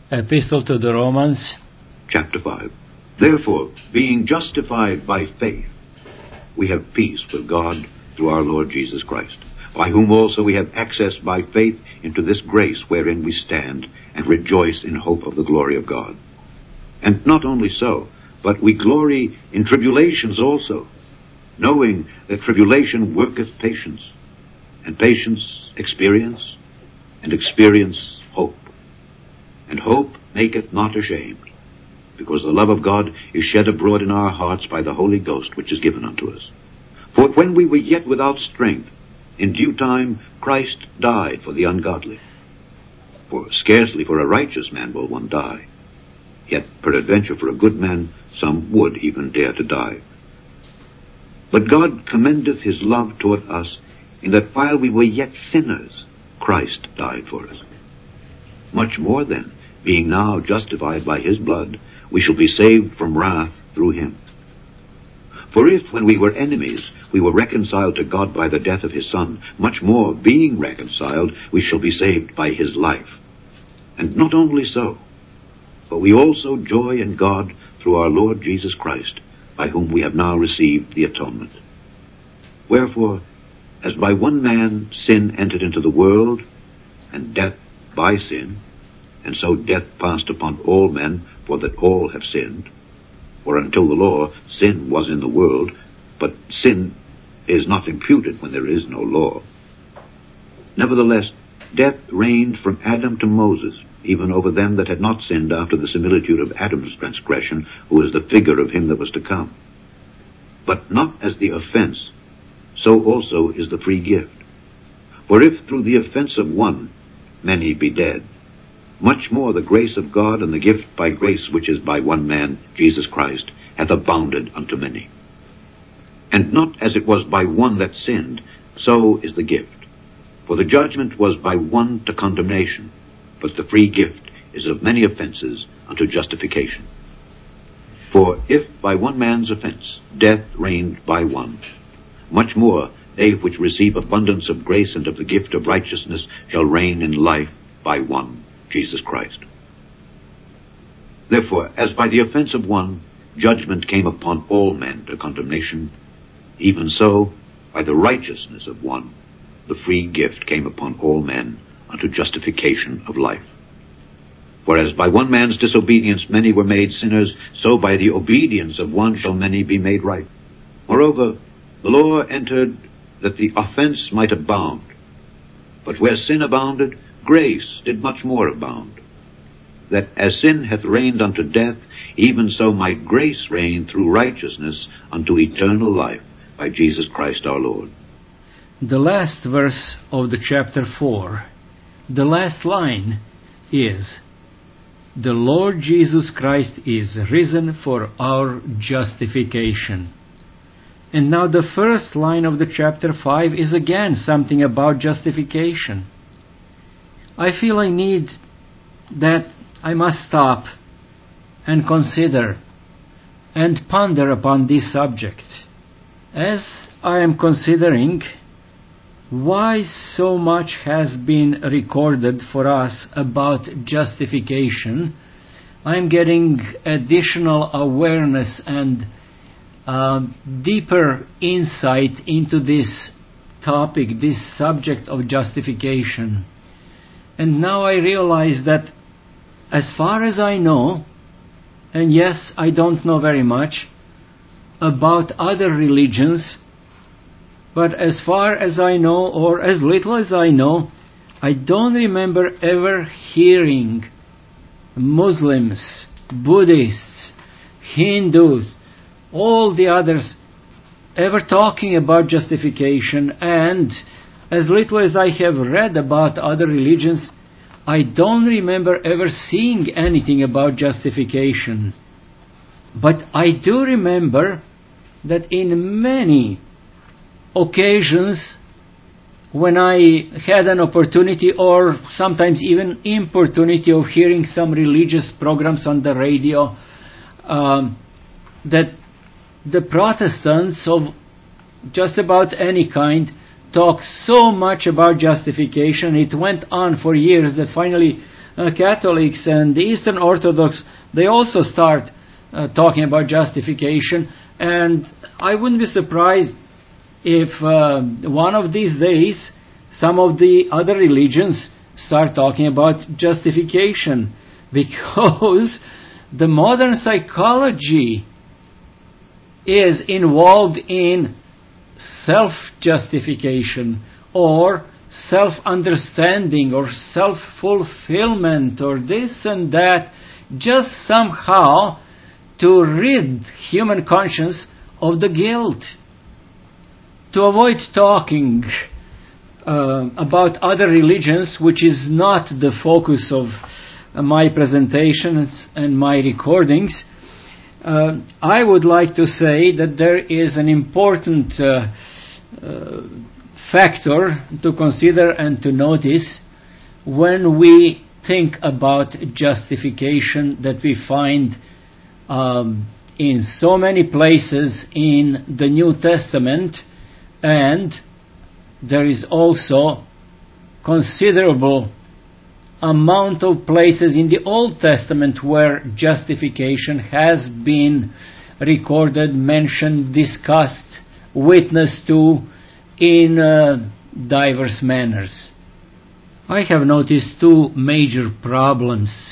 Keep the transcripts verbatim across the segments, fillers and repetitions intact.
Epistle to the Romans, chapter five. Therefore, being justified by faith, we have peace with God through our Lord Jesus Christ, by whom also we have access by faith into this grace wherein we stand, and rejoice in hope of the glory of God. And not only so, but we glory in tribulations also, knowing that tribulation worketh patience, and patience experience, and experience hope. And hope maketh not ashamed, because the love of God is shed abroad in our hearts by the Holy Ghost which is given unto us. For when we were yet without strength, in due time Christ died for the ungodly. For scarcely for a righteous man will one die, yet peradventure for a good man some would even dare to die. But God commendeth his love toward us, in that while we were yet sinners, Christ died for us. Much more then, being now justified by his blood, we shall be saved from wrath through him. For if, when we were enemies, we were reconciled to God by the death of his Son, much more, being reconciled, we shall be saved by his life. And not only so, but we also joy in God through our Lord Jesus Christ, by whom we have now received the atonement. Wherefore, as by one man sin entered into the world, and death by sin, and so death passed upon all men, for that all have sinned. For until the law, sin was in the world, but sin is not imputed when there is no law. Nevertheless, death reigned from Adam to Moses, even over them that had not sinned after the similitude of Adam's transgression, who is the figure of him that was to come. But not as the offense, so also is the free gift. For if through the offense of one many be dead, much more the grace of God and the gift by grace which is by one man, Jesus Christ, hath abounded unto many. And not as it was by one that sinned, so is the gift. For the judgment was by one to condemnation, but the free gift is of many offenses unto justification. For if by one man's offense death reigned by one, much more they which receive abundance of grace and of the gift of righteousness shall reign in life by one, Jesus Christ. Therefore, as by the offense of one judgment came upon all men to condemnation, even so by the righteousness of one the free gift came upon all men unto justification of life. For as by one man's disobedience many were made sinners, so by the obedience of one shall many be made right. Moreover, the law entered that the offense might abound. But where sin abounded, grace did much more abound, that as sin hath reigned unto death, even so might grace reign through righteousness unto eternal life by Jesus Christ our Lord. the last verse of the chapter four, the last line is, "The Lord Jesus Christ is risen for our justification." And now the first line of the chapter five is again something about justification. I feel I need that I must stop and consider and ponder upon this subject. As I am considering why so much has been recorded for us about justification, I'm getting additional awareness and uh, deeper insight into this topic, this subject of justification. And now I realize that as far as I know, and yes, I don't know very much about other religions, but as far as I know, or as little as I know, I don't remember ever hearing Muslims, Buddhists, Hindus, all the others ever talking about justification. And as little as I have read about other religions, I don't remember ever seeing anything about justification. But I do remember that in many occasions when I had an opportunity, or sometimes even importunity, of hearing some religious programs on the radio, um, that the Protestants of just about any kind talk so much about justification. It went on for years that finally uh, Catholics and the Eastern Orthodox, they also start uh, talking about justification. And I wouldn't be surprised if uh, one of these days some of the other religions start talking about justification, because the modern psychology is involved in self-justification or self-understanding or self-fulfillment or this and that, just somehow to rid human conscience of the guilt, to avoid talking uh, about other religions, which is not the focus of uh, my presentations and my recordings. Uh, I would like to say that there is an important uh, uh, factor to consider and to notice when we think about justification that we find um, in so many places in the New Testament, and there is also considerable amount of places in the Old Testament where justification has been recorded, mentioned, discussed, witnessed to in uh, diverse manners. I have noticed two major problems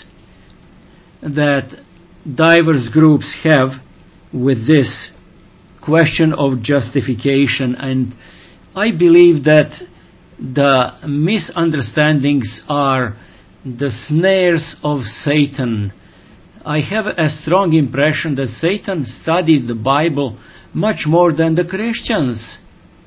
that diverse groups have with this question of justification, and I believe that the misunderstandings are the snares of Satan. I have a strong impression that Satan studied the Bible much more than the Christians,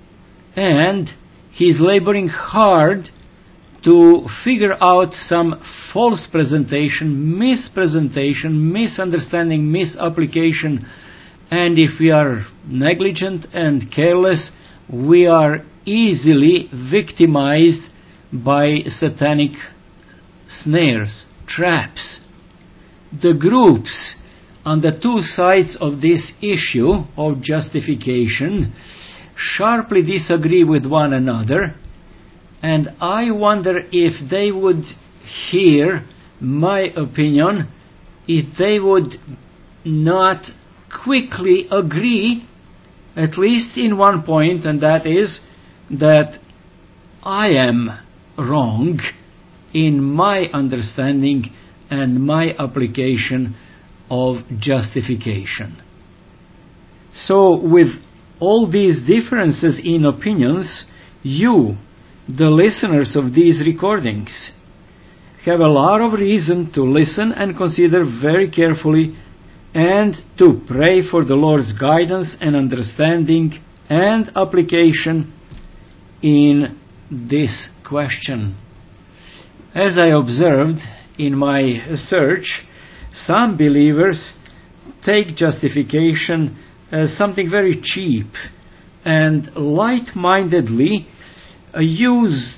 and he's laboring hard to figure out some false presentation, mispresentation, misunderstanding, misapplication, and if we are negligent and careless, we are easily victimized by satanic snares, traps. The groups on the two sides of this issue of justification sharply disagree with one another, and I wonder if they would hear my opinion, if they would not quickly agree, at least in one point, and that is that I am wrong in my understanding and my application of justification. So with all these differences in opinions, you, the listeners of these recordings, have a lot of reason to listen and consider very carefully and to pray for the Lord's guidance and understanding and application in this question. As I observed in my search, some believers take justification as something very cheap and light-mindedly uh, use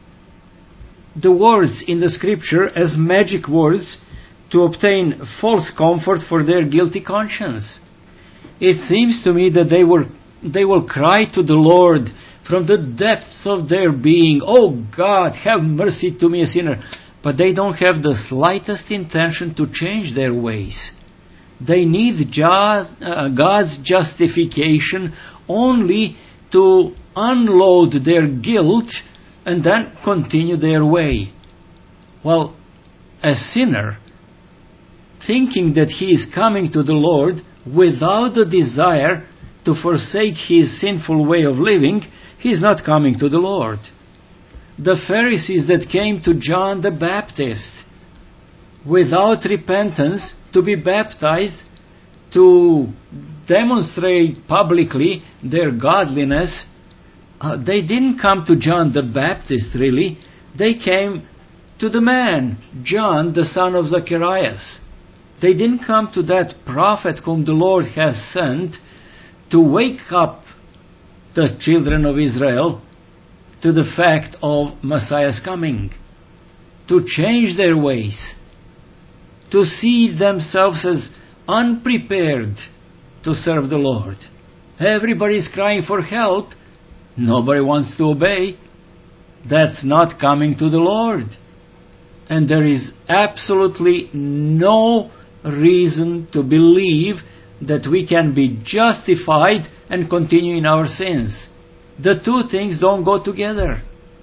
the words in the Scripture as magic words to obtain false comfort for their guilty conscience. It seems to me that they were they will cry to the Lord from the depths of their being, "Oh God, have mercy to me, a sinner." But they don't have the slightest intention to change their ways. They need God's justification only to unload their guilt and then continue their way. Well, a sinner, thinking that he is coming to the Lord without the desire to forsake his sinful way of living, he is not coming to the Lord. The Pharisees that came to John the Baptist without repentance to be baptized, to demonstrate publicly their godliness, uh, they didn't come to John the Baptist really. They came to the man, John, the son of Zacharias. They didn't come to that prophet whom the Lord has sent to wake up the children of Israel to the fact of Messiah's coming, to change their ways, to see themselves as unprepared to serve the Lord. Everybody is crying for help. Nobody wants to obey. That's not coming to the Lord. And there is absolutely no reason to believe that we can be justified and continue in our sins. The two things don't go together.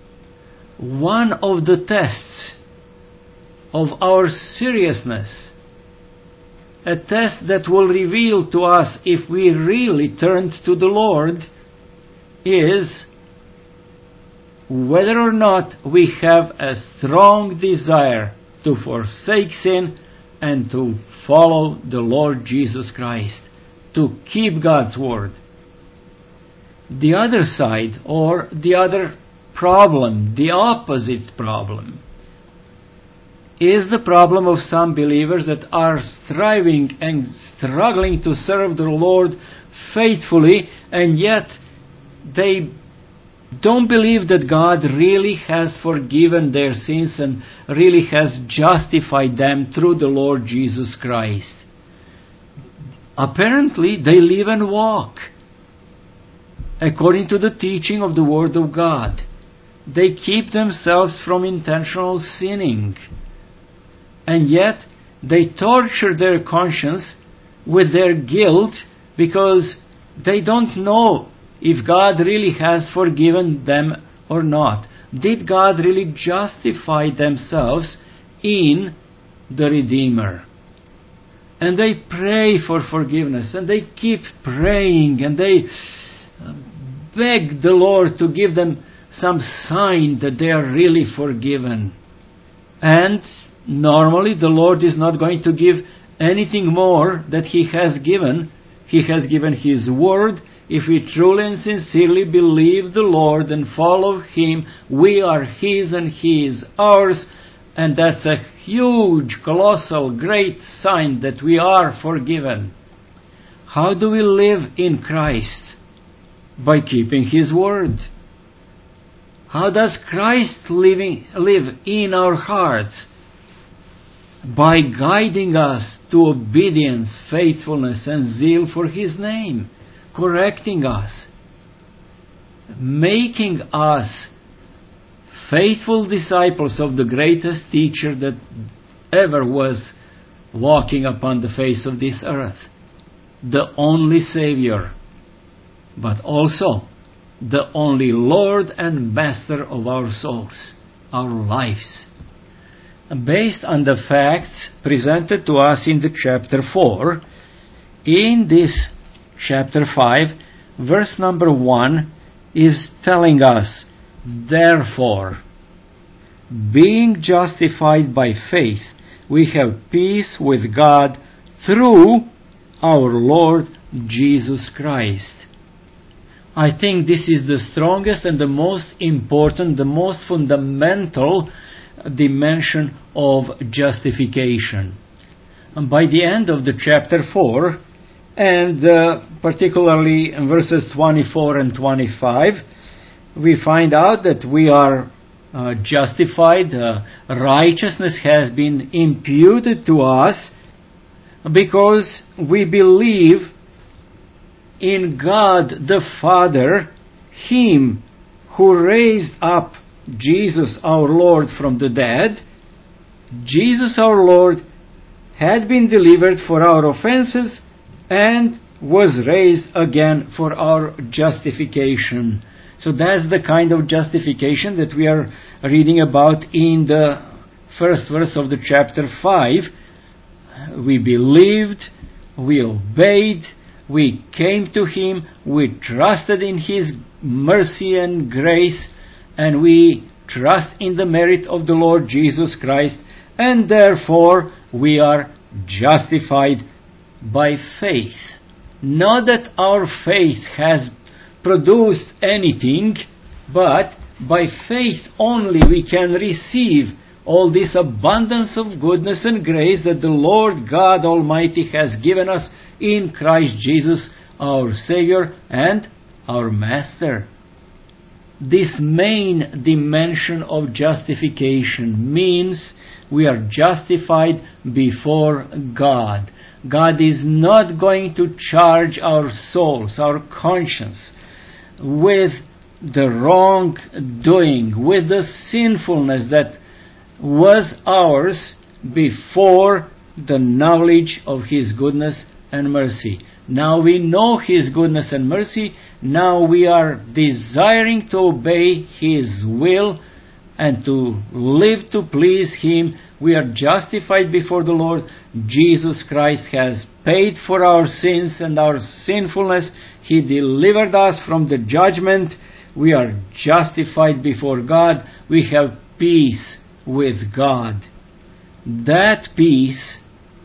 One of the tests of our seriousness, a test that will reveal to us if we really turned to the Lord, is whether or not we have a strong desire to forsake sin and to follow the Lord Jesus Christ, to keep God's word. The other side, or the other problem, the opposite problem, is the problem of some believers that are striving and struggling to serve the Lord faithfully, and yet they don't believe that God really has forgiven their sins and really has justified them through the Lord Jesus Christ. Apparently, they live and walk according to the teaching of the Word of God. They keep themselves from intentional sinning. And yet, they torture their conscience with their guilt because they don't know if God really has forgiven them or not. Did God really justify themselves in the Redeemer? And they pray for forgiveness, and they keep praying, and they beg the Lord to give them some sign that they are really forgiven. And normally the Lord is not going to give anything more that He has given. He has given His word. If we truly and sincerely believe the Lord and follow Him, we are His and He is ours. And that's a huge, colossal, great sign that we are forgiven. How do we live in Christ? By keeping His word. How does Christ living, live in our hearts? By guiding us to obedience, faithfulness, and zeal for His name. Correcting us, making us faithful disciples of the greatest teacher that ever was walking upon the face of this earth, the only Savior, but also the only Lord and Master of our souls, our lives. Based on the facts presented to us in the chapter four, in this chapter five, verse number one is telling us, therefore, being justified by faith, we have peace with God through our Lord Jesus Christ. I think this is the strongest and the most important, the most fundamental dimension of justification. And by the end of the chapter four, and uh, particularly in verses twenty-four and twenty-five, we find out that we are uh, justified. Uh, righteousness has been imputed to us because we believe in God the Father, Him who raised up Jesus our Lord from the dead. Jesus our Lord had been delivered for our offenses and was raised again for our justification. So that's the kind of justification that we are reading about in the first verse of the chapter five. We believed, we obeyed, we came to Him, we trusted in His mercy and grace, and we trust in the merit of the Lord Jesus Christ, and therefore we are justified by faith. Not that our faith has produced anything, but by faith only we can receive all this abundance of goodness and grace that the Lord God Almighty has given us in Christ Jesus, our Savior and our Master. This main dimension of justification means we are justified before God. God is not going to charge our souls, our conscience, with the wrong doing, with the sinfulness that was ours before the knowledge of His goodness and mercy. Now we know His goodness and mercy. Now we are desiring to obey His will and to live to please Him. We are justified before the Lord. Jesus Christ has paid for our sins and our sinfulness. He delivered us from the judgment. We are justified before God. We have peace with God. That peace,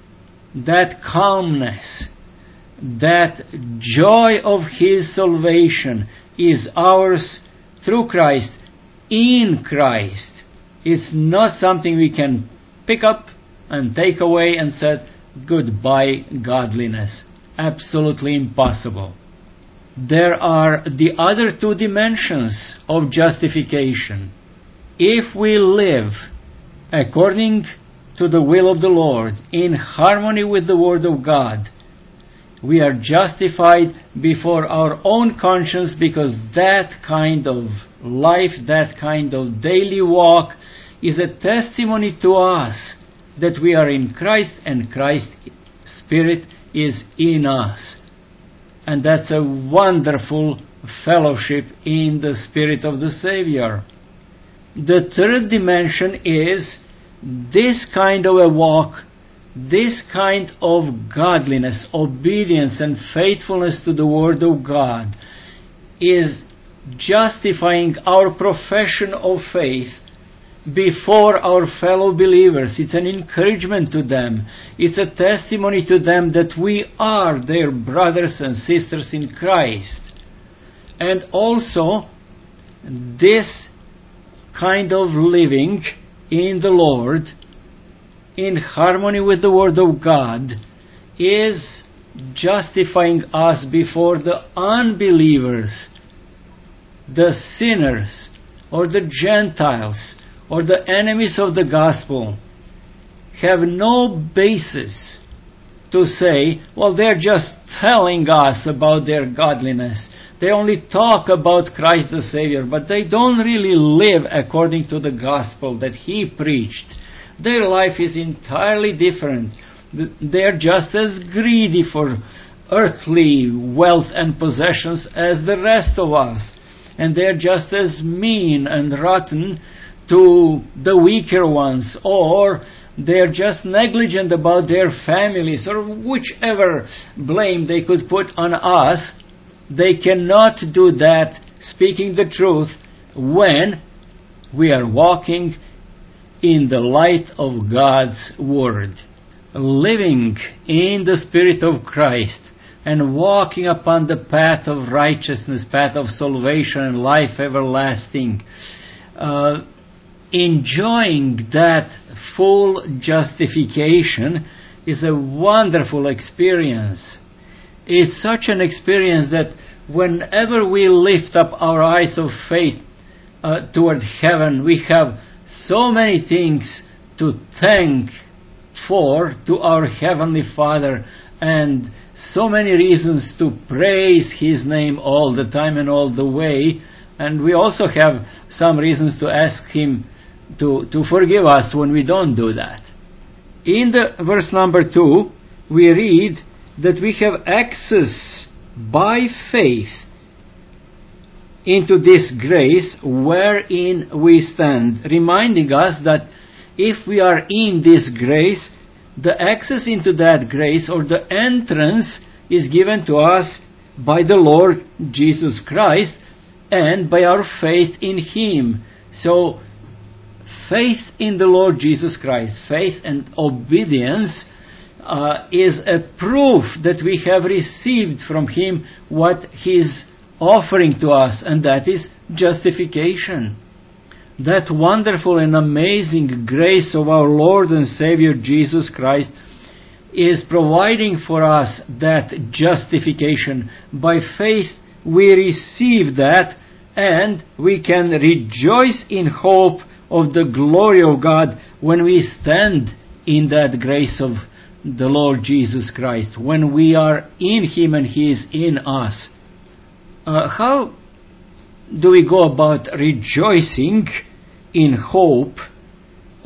that calmness, that joy of His salvation is ours through Christ, in Christ. It's not something we can pick up and take away and say, goodbye godliness. Absolutely impossible. There are the other two dimensions of justification. If we live according to the will of the Lord, in harmony with the Word of God, we are justified before our own conscience, because that kind of life, that kind of daily walk is a testimony to us that we are in Christ and Christ's Spirit is in us. And that's a wonderful fellowship in the Spirit of the Savior. The third dimension is this kind of a walk, this kind of godliness, obedience and faithfulness to the Word of God is justifying our profession of faith before our fellow believers. It's an encouragement to them. It's a testimony to them that we are their brothers and sisters in Christ. And also, this kind of living in the Lord, in harmony with the Word of God, is justifying us before the unbelievers, the sinners, or the Gentiles, or the enemies of the gospel. Have no basis to say, well, they're just telling us about their godliness. They only talk about Christ the Savior, but they don't really live according to the gospel that He preached. Their life is entirely different. They're just as greedy for earthly wealth and possessions as the rest of us. And they're just as mean and rotten to the weaker ones, or they're just negligent about their families, or whichever blame they could put on us. They cannot do that, speaking the truth, when we are walking in the light of God's Word, living in the Spirit of Christ, and walking upon the path of righteousness, path of salvation and life everlasting. Uh, enjoying that full justification is a wonderful experience. It's such an experience that whenever we lift up our eyes of faith uh, toward heaven, we have so many things to thank for to our Heavenly Father, and so many reasons to praise His name all the time and all the way. And we also have some reasons to ask Him to, to forgive us when we don't do that. In the verse number two, we read that we have access by faith into this grace wherein we stand, reminding us that if we are in this grace, the access into that grace, or the entrance, is given to us by the Lord Jesus Christ and by our faith in Him. So, faith in the Lord Jesus Christ, faith and obedience uh, is a proof that we have received from Him what He's offering to us, and that is justification. That wonderful and amazing grace of our Lord and Savior Jesus Christ is providing for us that justification. By faith we receive that, and we can rejoice in hope of the glory of God when we stand in that grace of the Lord Jesus Christ, when we are in Him and He is in us. Uh, how do we go about rejoicing in hope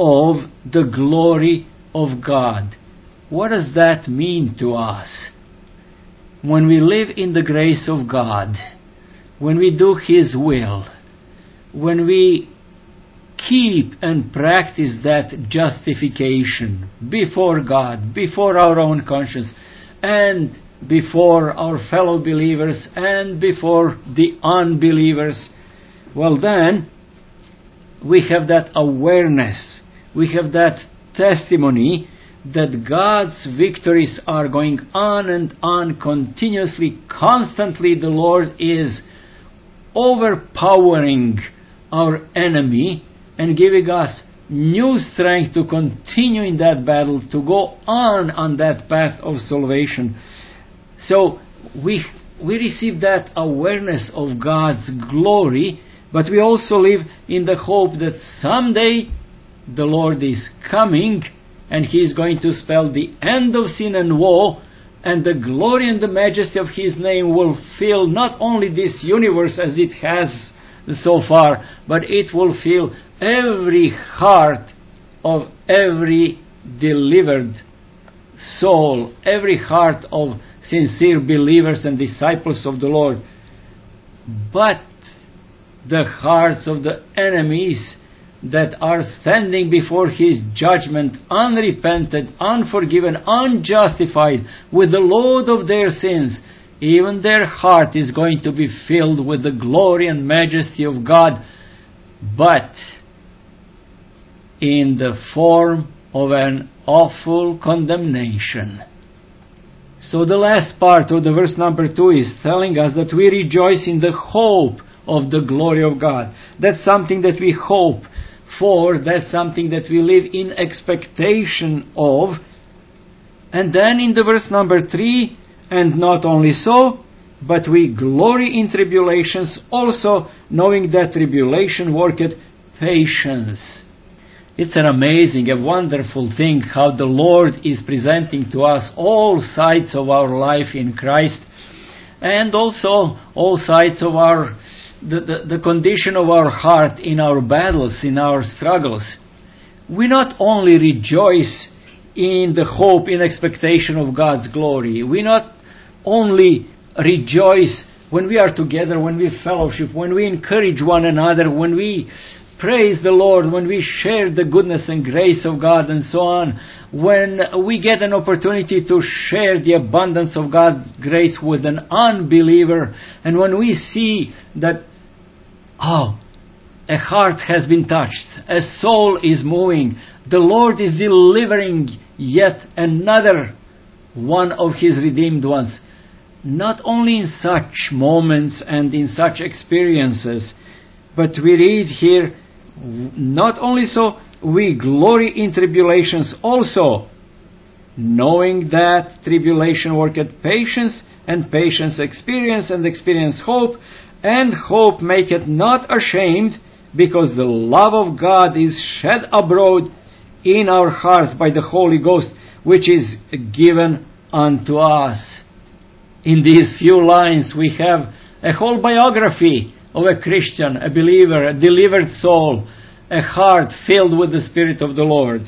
of the glory of God. What does that mean to us? When we live in the grace of God, when we do His will, when we keep and practice that justification before God, before our own conscience, and before our fellow believers, and before the unbelievers, well then, we have that awareness, we have that testimony that God's victories are going on and on continuously, constantly. The Lord is overpowering our enemy and giving us new strength to continue in that battle, to go on on that path of salvation. So we we receive that awareness of God's glory, but we also live in the hope that someday the Lord is coming and He is going to spell the end of sin and woe, and the glory and the majesty of His name will fill not only this universe as it has so far, but it will fill every heart of every delivered soul, every heart of sincere believers and disciples of the Lord. But the hearts of the enemies that are standing before His judgment, unrepented, unforgiven, unjustified, with the load of their sins, even their heart is going to be filled with the glory and majesty of God, but in the form of an awful condemnation. So the last part of the verse number two is telling us that we rejoice in the hope of the glory of God. That's something that we hope for, that's something that we live in expectation of. And then in the verse number three, and not only so, but we glory in tribulations also, knowing that tribulation worketh patience. It's an amazing, a wonderful thing how the Lord is presenting to us all sides of our life in Christ, and also all sides of our The, the, the condition of our heart in our battles, in our struggles. We not only rejoice in the hope, in expectation of God's glory. We not only rejoice when we are together, when we fellowship, when we encourage one another, when we praise the Lord, when we share the goodness and grace of God and so on, when we get an opportunity to share the abundance of God's grace with an unbeliever, and when we see that oh, a heart has been touched, a soul is moving, the Lord is delivering yet another one of His redeemed ones. Not only in such moments and in such experiences, but we read here, not only so, we glory in tribulations also, knowing that tribulation worketh patience, and patience experience, and experience hope, and hope maketh not ashamed, because the love of God is shed abroad in our hearts by the Holy Ghost, which is given unto us. In these few lines we have a whole biography of a Christian, a believer, a delivered soul, a heart filled with the Spirit of the Lord.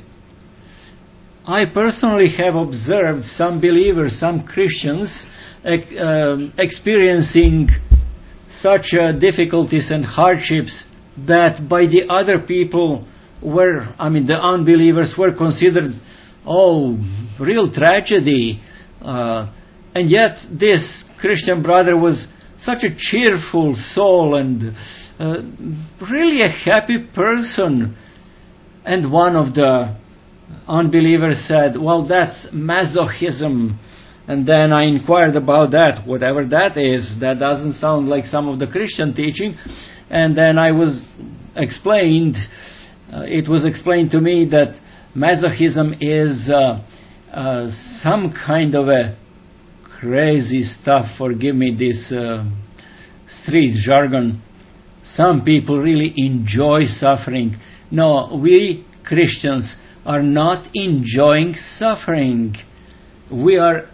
I personally have observed some believers, some Christians, uh, experiencing such uh, difficulties and hardships that by the other people were, I mean the unbelievers were considered, oh, real tragedy. Uh, and yet this Christian brother was such a cheerful soul and uh, really a happy person. And one of the unbelievers said, well, that's masochism. And then I inquired about that, whatever that is. That doesn't sound like some of the Christian teaching. And then I was explained, uh, it was explained to me that masochism is uh, uh, some kind of a crazy stuff, forgive me this uh, street jargon. Some people really enjoy suffering. No, we Christians are not enjoying suffering. We are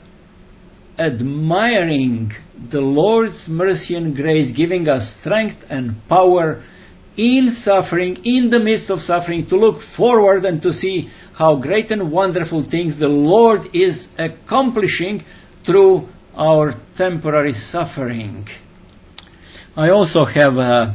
admiring the Lord's mercy and grace, giving us strength and power in suffering, in the midst of suffering, to look forward and to see how great and wonderful things the Lord is accomplishing through our temporary suffering. I also have uh,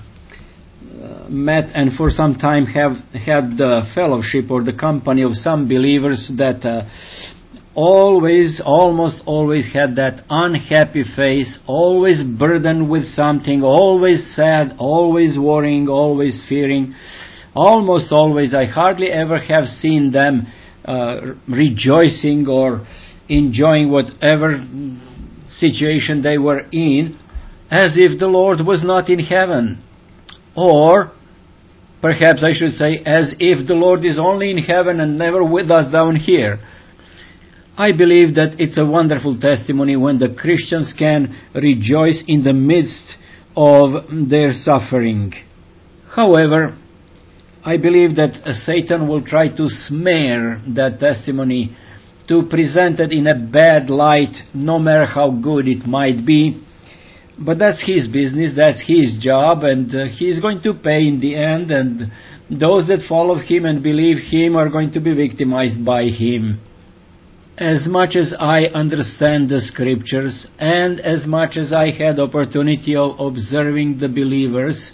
met and for some time have had the fellowship or the company of some believers that uh, always, almost always had that unhappy face, always burdened with something, always sad, always worrying, always fearing. Almost always, I hardly ever have seen them uh, rejoicing or enjoying whatever situation they were in, as if the Lord was not in heaven. Or, perhaps I should say, as if the Lord is only in heaven and never with us down here. I believe that it's a wonderful testimony when the Christians can rejoice in the midst of their suffering. However, I believe that Satan will try to smear that testimony, to present it in a bad light, no matter how good it might be. But that's his business, that's his job, and uh, he's going to pay in the end, and those that follow him and believe him are going to be victimized by him. As much as I understand the scriptures, and as much as I had opportunity of observing the believers,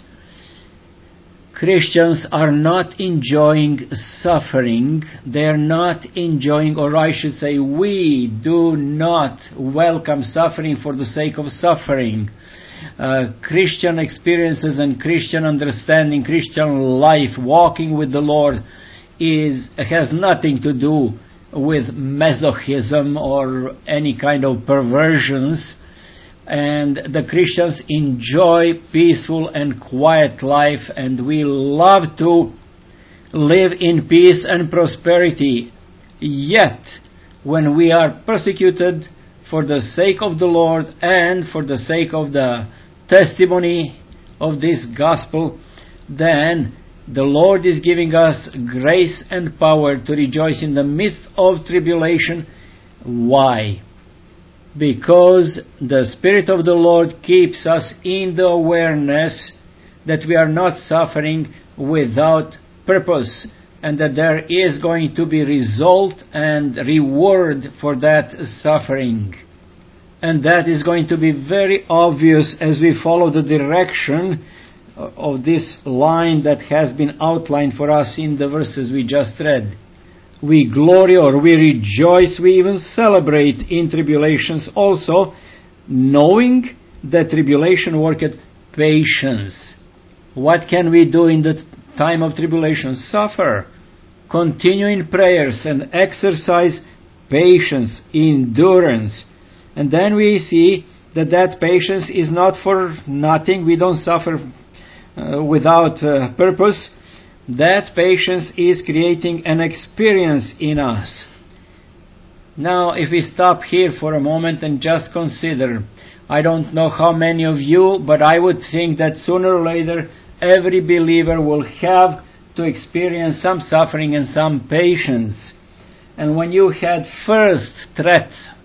Christians are not enjoying suffering. They are not enjoying, or I should say, we do not welcome suffering for the sake of suffering. Uh, Christian experiences and Christian understanding, Christian life, walking with the Lord, is has nothing to do with masochism or any kind of perversions. And the Christians enjoy peaceful and quiet life, and we love to live in peace and prosperity. Yet, when we are persecuted for the sake of the Lord and for the sake of the testimony of this gospel, then the Lord is giving us grace and power to rejoice in the midst of tribulation. Why? Because the Spirit of the Lord keeps us in the awareness that we are not suffering without purpose, and that there is going to be result and reward for that suffering. And that is going to be very obvious as we follow the direction of this line that has been outlined for us in the verses we just read. We glory or we rejoice, we even celebrate in tribulations also, knowing that tribulation worketh patience. What can we do in the time of tribulation? Suffer. Continue in prayers and exercise patience, endurance. And then we see that that patience is not for nothing. We don't suffer uh, without uh, purpose. That patience is creating an experience in us. Now, if we stop here for a moment and just consider, I don't know how many of you, but I would think that sooner or later every believer will have to experience some suffering and some patience. And when you had first threat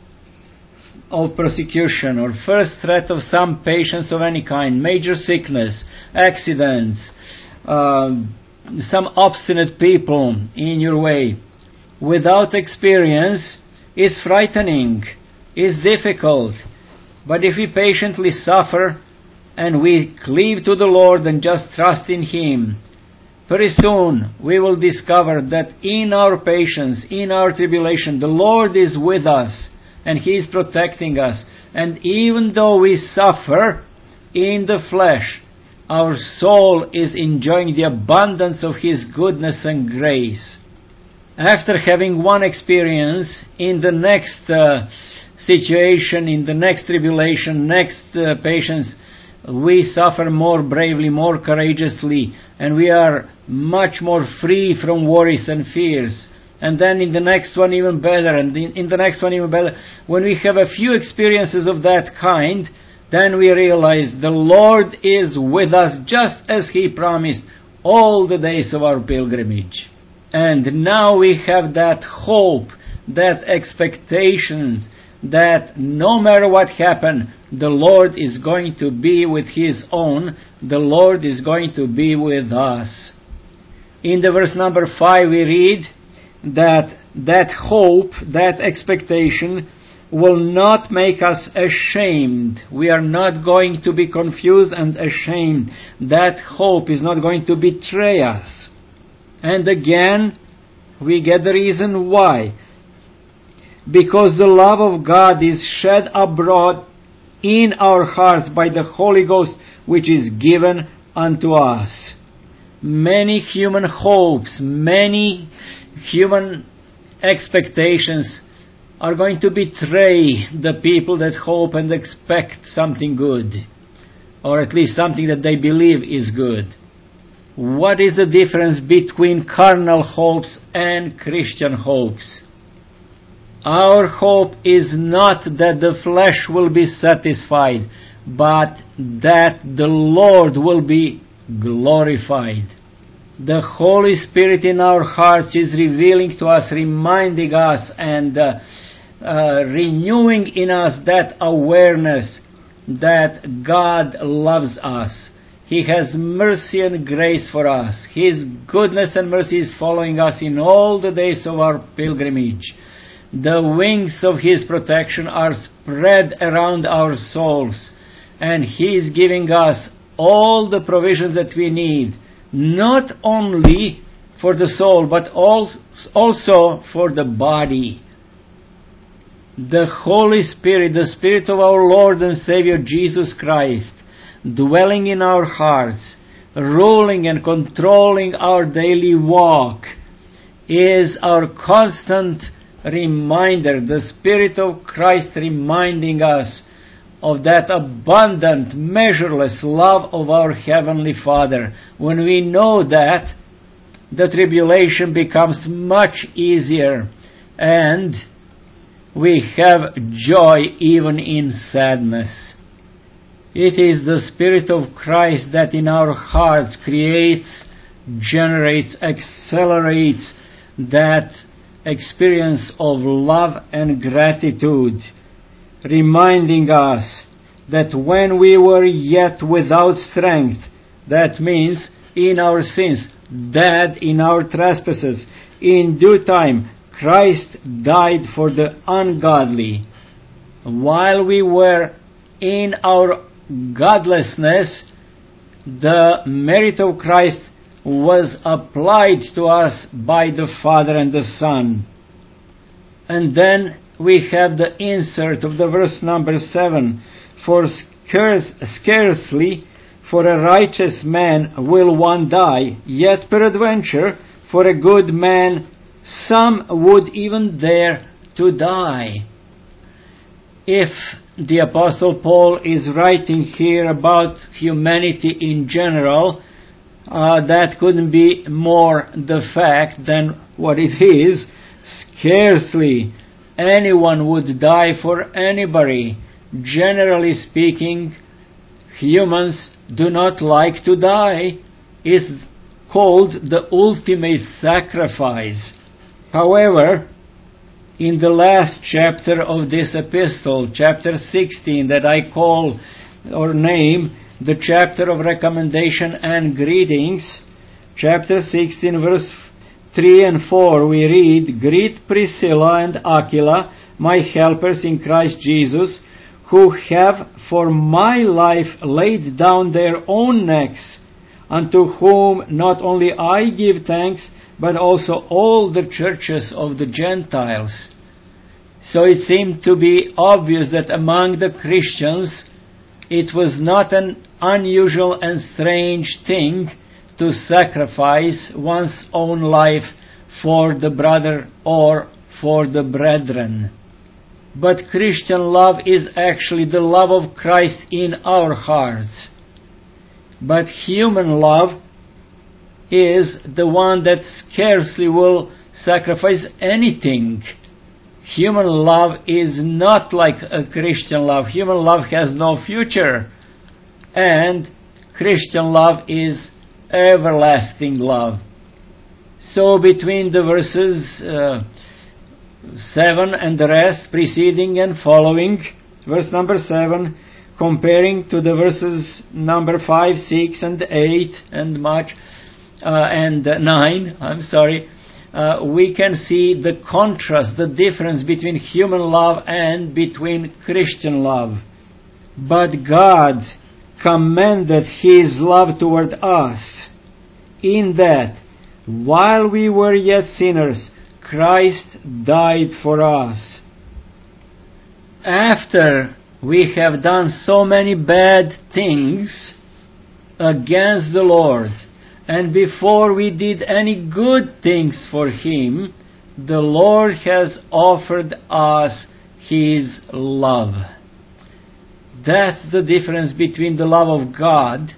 of persecution or first threat of some patience of any kind, major sickness, accidents, um, some obstinate people in your way, without experience, is frightening, is difficult. But if we patiently suffer and we cleave to the Lord and just trust in Him, very soon we will discover that in our patience, in our tribulation, the Lord is with us and He is protecting us. And even though we suffer in the flesh, our soul is enjoying the abundance of His goodness and grace. After having one experience, in the next uh, situation, in the next tribulation, next uh, patience, we suffer more bravely, more courageously, and we are much more free from worries and fears. And then in the next one even better, and in, in the next one even better. When we have a few experiences of that kind, then we realize the Lord is with us just as He promised all the days of our pilgrimage. And now we have that hope, that expectations, that no matter what happened, the Lord is going to be with His own. The Lord is going to be with us. In the verse number five we read that that hope, that expectation will not make us ashamed. We are not going to be confused and ashamed. That hope is not going to betray us. And again, we get the reason why. Because the love of God is shed abroad in our hearts by the Holy Ghost, which is given unto us. Many human hopes, many human expectations are going to betray the people that hope and expect something good, or at least something that they believe is good. What is the difference between carnal hopes and Christian hopes? Our hope is not that the flesh will be satisfied, but that the Lord will be glorified. The Holy Spirit in our hearts is revealing to us, reminding us, and uh, uh, renewing in us that awareness that God loves us. He has mercy and grace for us. His goodness and mercy is following us in all the days of our pilgrimage. The wings of His protection are spread around our souls, and He is giving us all the provisions that we need, not only for the soul, but also for the body. The Holy Spirit, the Spirit of our Lord and Savior Jesus Christ, dwelling in our hearts, ruling and controlling our daily walk, is our constant reminder. The Spirit of Christ reminding us of that abundant, measureless love of our Heavenly Father. When we know that, the tribulation becomes much easier, and we have joy even in sadness. It is the Spirit of Christ that in our hearts creates, generates, accelerates that experience of love and gratitude, reminding us that when we were yet without strength, that means in our sins, dead in our trespasses, in due time Christ died for the ungodly. While we were in our godlessness, the merit of Christ was applied to us by the Father and the Son. And then we have the insert of the verse number seven. For scarce, scarcely for a righteous man will one die, yet peradventure for a good man some would even dare to die. If the Apostle Paul is writing here about humanity in general, uh, that couldn't be more the fact than what it is. Scarcely anyone would die for anybody. Generally speaking, humans do not like to die. It's called the ultimate sacrifice. However, in the last chapter of this epistle, chapter sixteen, that I call or name the chapter of recommendation and greetings, chapter sixteen, verse three and four, we read, Greet Priscilla and Aquila, my helpers in Christ Jesus, who have for my life laid down their own necks, unto whom not only I give thanks, but also all the churches of the Gentiles. So it seemed to be obvious that among the Christians it was not an unusual and strange thing to sacrifice one's own life for the brother or for the brethren. But Christian love is actually the love of Christ in our hearts. But human love is the one that scarcely will sacrifice anything. Human love is not like a Christian love. Human love has no future. And Christian love is everlasting love. So between the verses uh, seven and the rest, preceding and following, verse number seven, comparing to the verses number five, six, and eight, and much, uh, and nine, I'm sorry, uh, we can see the contrast, the difference between human love and between Christian love. But God commended His love toward us, in that, while we were yet sinners, Christ died for us. After we have done so many bad things against the Lord, and before we did any good things for Him, the Lord has offered us His love. That's the difference between the love of God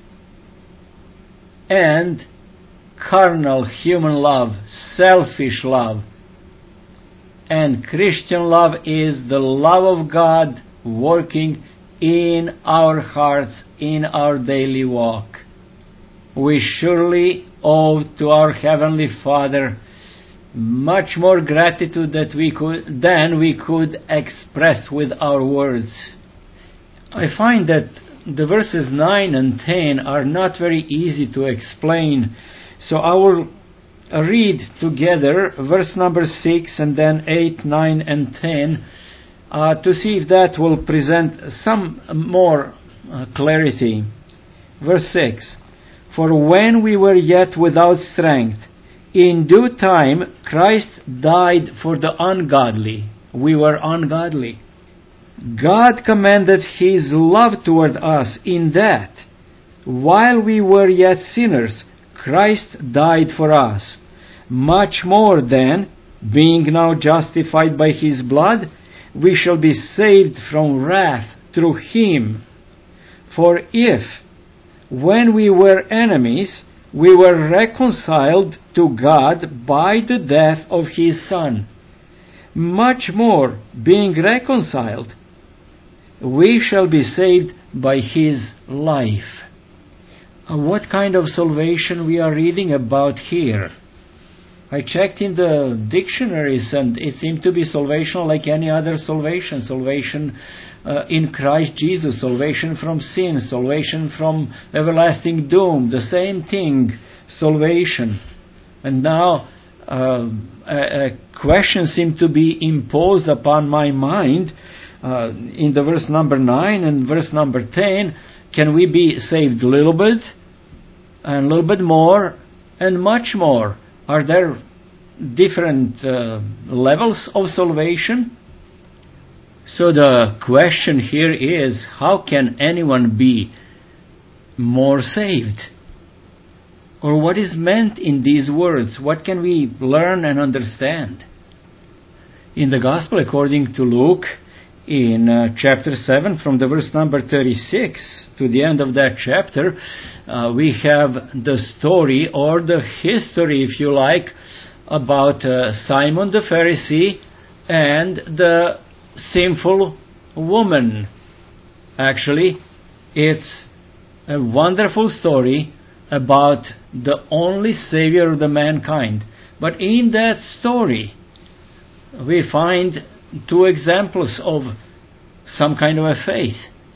and carnal human love, selfish love. And Christian love is the love of God working in our hearts, in our daily walk. We surely owe to our Heavenly Father much more gratitude that we could, than we could express with our words. I find that the verses nine and ten are not very easy to explain, so I will read together verse number six and then eight, nine, and ten uh, to see if that will present some more uh, clarity. Verse six, "For when we were yet without strength, in due time Christ died for the ungodly." We were ungodly. "God commended His love toward us, in that, while we were yet sinners, Christ died for us. Much more then, being now justified by His blood, we shall be saved from wrath through Him. For if, when we were enemies, we were reconciled to God by the death of His Son, much more, being reconciled, we shall be saved by His life." Uh, what kind of salvation we are reading about here? I checked in the dictionaries and it seemed to be salvation like any other salvation. Salvation uh, in Christ Jesus, salvation from sin, salvation from everlasting doom, the same thing, salvation. And now uh, a, a question seemed to be imposed upon my mind uh, in the verse number nine and verse number ten. Can we be saved a little bit, and a little bit more, and much more? Are there different uh, levels of salvation? So the question here is, how can anyone be more saved? Or what is meant in these words? What can we learn and understand? In the Gospel according to Luke, in uh, chapter seven, from the verse number thirty-six to the end of that chapter, uh, we have the story, or the history, if you like, about uh, Simon the Pharisee and the sinful woman. Actually, it's a wonderful story about the only Savior of the mankind. But in that story, we find two examples of some kind of a faith.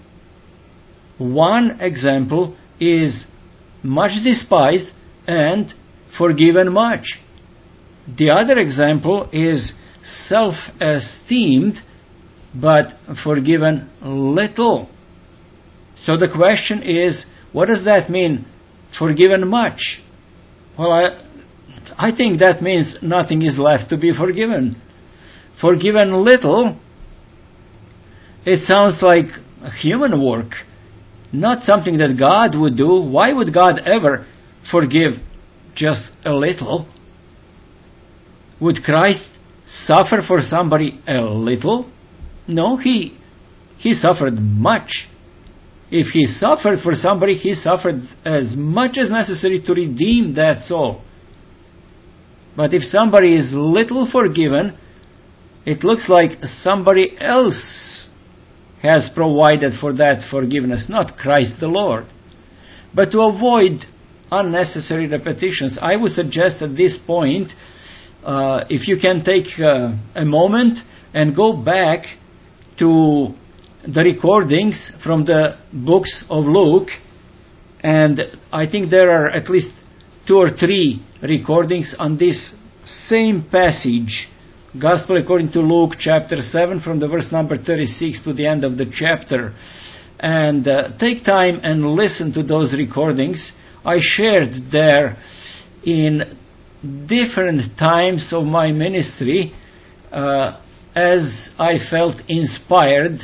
One example is much despised and forgiven much. The other example is self-esteemed but forgiven little. So the question is, what does that mean, forgiven much? Well, I, I think that means nothing is left to be forgiven. Forgiven little, it sounds like human work, not something that God would do. Why would God ever forgive just a little? Would Christ suffer for somebody a little? No, he he suffered much. If he suffered for somebody, he suffered as much as necessary to redeem that soul. But if somebody is little forgiven, it looks like somebody else has provided for that forgiveness, not Christ the Lord. But to avoid unnecessary repetitions, I would suggest at this point uh, if you can take uh, a moment and go back to the recordings from the books of Luke, and I think there are at least two or three recordings on this same passage, Gospel according to Luke chapter seven, from the verse number thirty-six to the end of the chapter. And uh, take time and listen to those recordings. I shared there in different times of my ministry uh, as I felt inspired,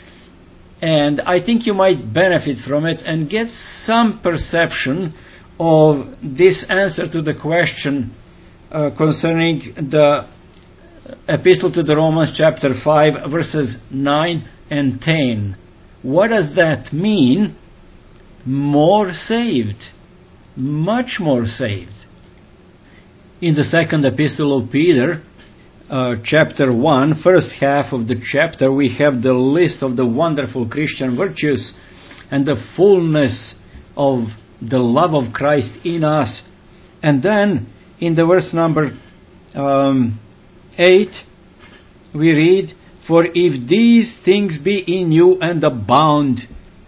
and I think you might benefit from it and get some perception of this answer to the question uh, concerning the Epistle to the Romans chapter five verses nine and ten. What does that mean? More saved. Much more saved. In the second epistle of Peter, uh, chapter one, first half of the chapter, we have the list of the wonderful Christian virtues and the fullness of the love of Christ in us. And then in the verse number um, eight, we read, "For if these things be in you and abound,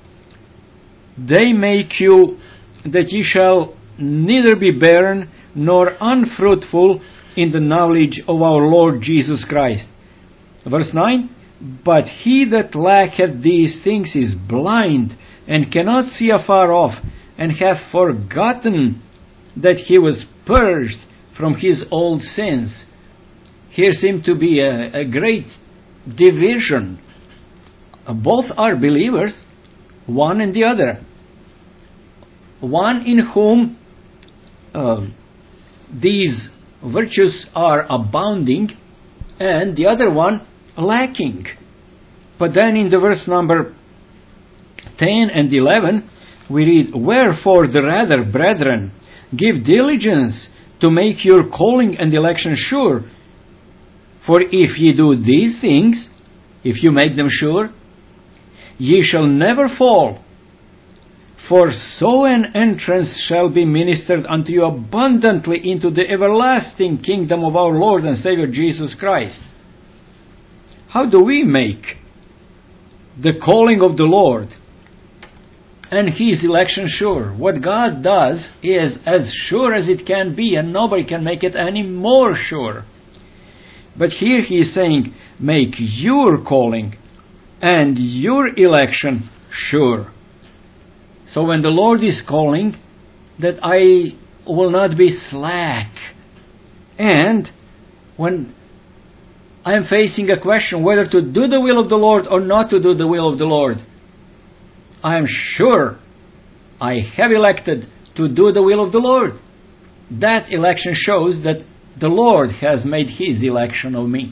they make you that ye shall neither be barren nor unfruitful in the knowledge of our Lord Jesus Christ." Verse nine, "But he that lacketh these things is blind, and cannot see afar off, and hath forgotten that he was purged from his old sins." Here seemed to be a, a great division. Both are believers, one and the other. One in whom uh, these virtues are abounding, and the other one lacking. But then in the verse number ten and eleven, we read, "Wherefore the rather, brethren, give diligence to make your calling and election sure. For if ye do these things," if you make them sure, "ye shall never fall. For so an entrance shall be ministered unto you abundantly into the everlasting kingdom of our Lord and Savior Jesus Christ." How do we make the calling of the Lord and His election sure? What God does is as sure as it can be, and nobody can make it any more sure. But here He is saying, make your calling and your election sure. So when the Lord is calling, that I will not be slack. And when I am facing a question whether to do the will of the Lord or not to do the will of the Lord, I am sure I have elected to do the will of the Lord. That election shows that the Lord has made His election of me.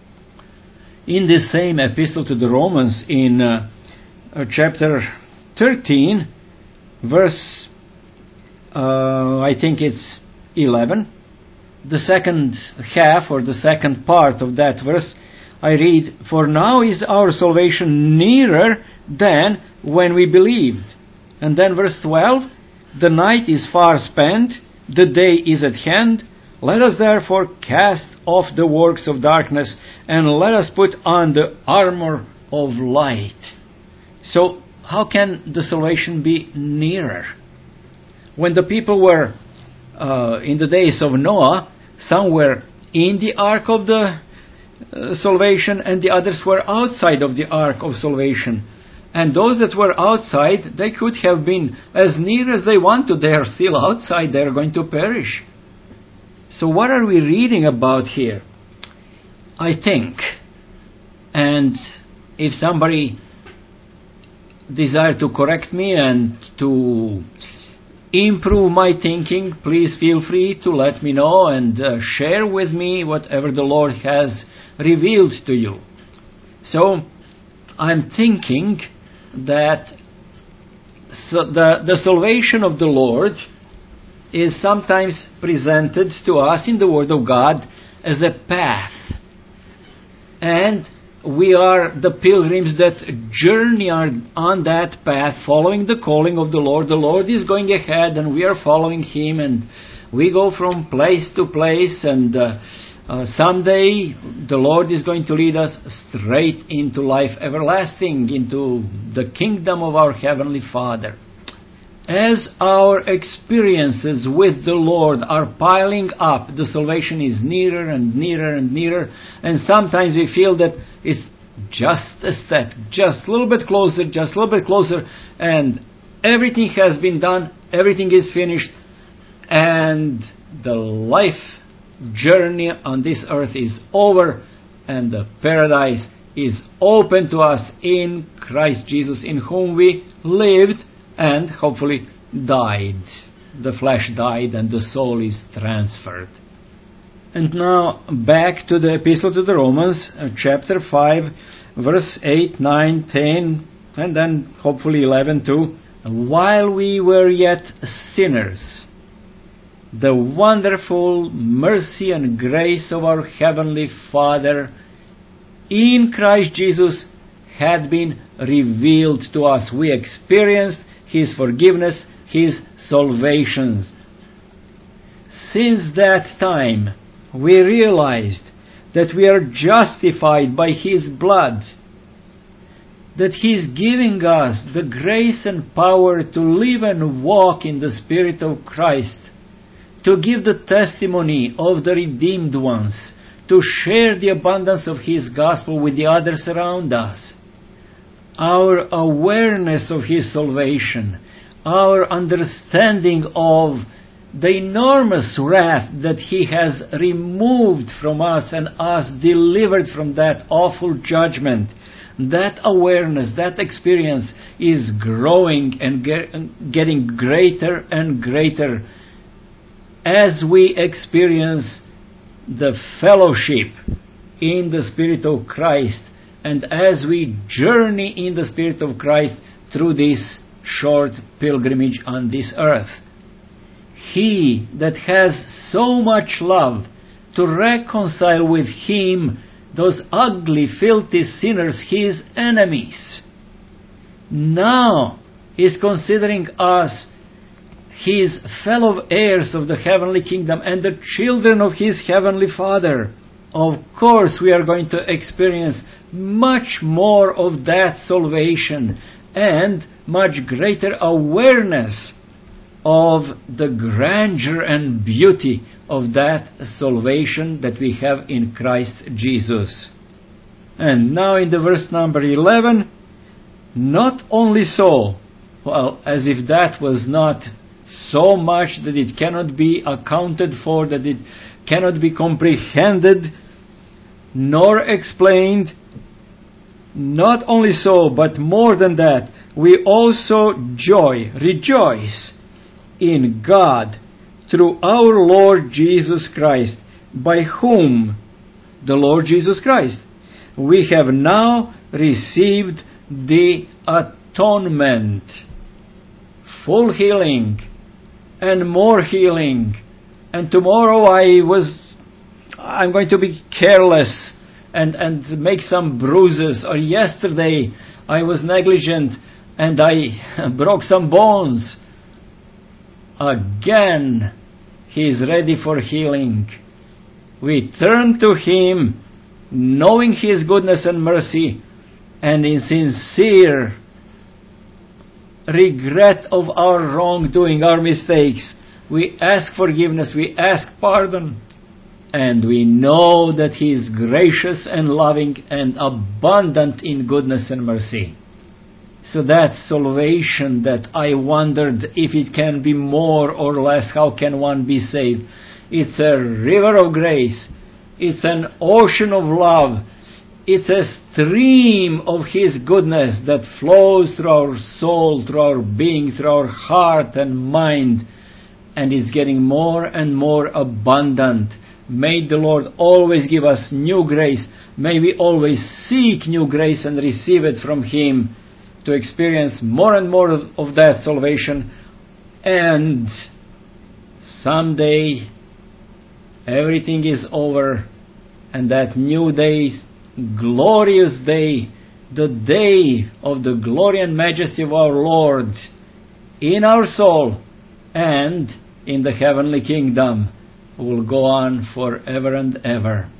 In this same epistle to the Romans, in uh, uh, chapter thirteen, verse, uh, I think it's eleven, the second half or the second part of that verse, I read, "For now is our salvation nearer than when we believed." And then verse twelve, "The night is far spent, the day is at hand. Let us therefore cast off the works of darkness, and let us put on the armor of light." So, how can the salvation be nearer? When the people were uh, in the days of Noah, some were in the ark of the uh, salvation, and the others were outside of the ark of salvation. And those that were outside, they could have been as near as they want to. They are still outside. They are going to perish. So what are we reading about here? I think, and if somebody desire to correct me and to improve my thinking, please feel free to let me know and uh, share with me whatever the Lord has revealed to you. So I'm thinking that so the, the salvation of the Lord is sometimes presented to us in the Word of God as a path. And we are the pilgrims that journey on that path, following the calling of the Lord. The Lord is going ahead and we are following Him, and we go from place to place, and uh, Uh, someday the Lord is going to lead us straight into life everlasting, into the kingdom of our Heavenly Father. As our experiences with the Lord are piling up, the salvation is nearer and nearer and nearer, and sometimes we feel that it's just a step, just a little bit closer, just a little bit closer, and everything has been done, everything is finished, and the life journey on this earth is over, and the paradise is open to us in Christ Jesus, in whom we lived and hopefully died. The flesh died and the soul is transferred. And now back to the Epistle to the Romans, uh, chapter five, verse eight, nine, ten, and then hopefully eleven too. While we were yet sinners, the wonderful mercy and grace of our Heavenly Father in Christ Jesus had been revealed to us. We experienced His forgiveness, His salvation. Since that time, we realized that we are justified by His blood, that He is giving us the grace and power to live and walk in the Spirit of Christ, to give the testimony of the redeemed ones, to share the abundance of His gospel with the others around us. Our awareness of His salvation, our understanding of the enormous wrath that He has removed from us and us delivered from that awful judgment, that awareness, that experience is growing and get, getting greater and greater as we experience the fellowship in the Spirit of Christ, and as we journey in the Spirit of Christ through this short pilgrimage on this earth. He that has so much love to reconcile with Him those ugly, filthy sinners, His enemies, now is considering us His fellow heirs of the heavenly kingdom and the children of His heavenly Father. Of course, we are going to experience much more of that salvation and much greater awareness of the grandeur and beauty of that salvation that we have in Christ Jesus. And now in the verse number eleven, not only so, well, as if that was not so much that it cannot be accounted for, that it cannot be comprehended nor explained. Not only so, but more than that, we also joy, rejoice in God through our Lord Jesus Christ, by whom, the Lord Jesus Christ, we have now received the atonement, full healing and more healing. And tomorrow I was, I'm going to be careless and, and make some bruises. Or yesterday I was negligent and I broke some bones. Again, He is ready for healing. We turn to Him, knowing His goodness and mercy, and in sincere regret of our wrongdoing, our mistakes, we ask forgiveness, we ask pardon, and we know that He is gracious and loving and abundant in goodness and mercy. So that salvation that I wondered if it can be more or less, how can one be saved? It's a river of grace. It's an ocean of love. It's a stream of His goodness that flows through our soul, through our being, through our heart and mind, and it's getting more and more abundant. May the Lord always give us new grace. May we always seek new grace and receive it from Him, to experience more and more of, of that salvation, and someday everything is over, and that new day, glorious day, the day of the glory and majesty of our Lord in our soul and in the heavenly kingdom, will go on forever and ever.